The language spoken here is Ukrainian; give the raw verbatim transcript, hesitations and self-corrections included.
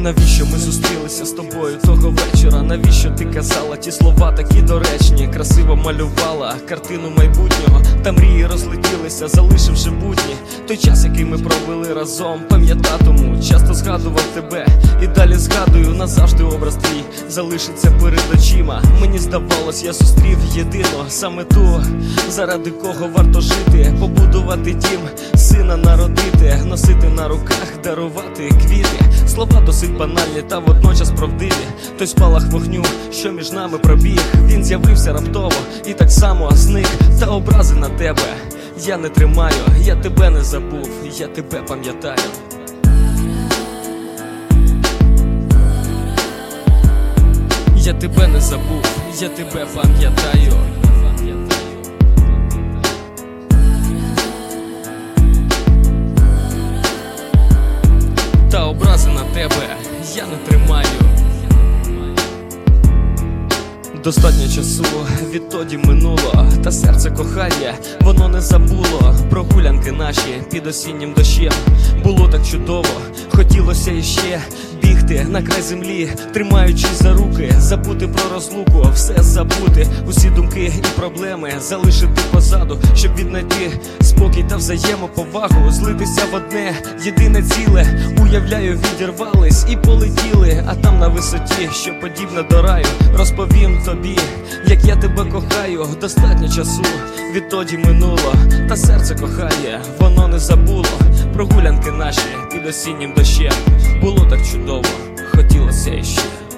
Навіщо ми зустрілися з тобою того вечора? Навіщо ти казала ті слова такі доречні? Красиво малювала картину майбутнього, та мрії розлетілися, залишивши будні. Той час, який ми провели разом, пам'ятатиму. Часто згадував тебе і далі згадую. Назавжди образ твій залишиться перед очима. Мені здавалось, я зустрів єдино, саме ту, заради кого варто жити. Побудувати дім, сина народити, носити на руках, дарувати квіти. Слова досить банальні та водночас правдиві. Той спалах вогню, що між нами пробіг, він з'явився раптово і так само зник. Та образи на тебе я не тримаю, я тебе не забув, я тебе пам'ятаю. Я тебе не забув, я тебе пам'ятаю. Та образи на тебе я не тримаю. Достатньо часу відтоді минуло, та серце кохає, воно не забуло. Прогулянки наші під осіннім дощем, було так чудово, хотілося іще бігти на край землі, тримаючись за руки, забути про розлуку, все забути, усі думки і проблеми залишити позаду, щоб віднайти спокій та взаємоповагу, злитися в одне єдине ціле. Уявляю, відірвались і полетіли, а там на висоті, що подібне до раю, розповім тобі, як я тебе кохаю. Достатньо часу відтоді минуло, та серце кохає, воно не забуло. Прогулянки наші під осіннім дощем, було так чудово, хотілося іще.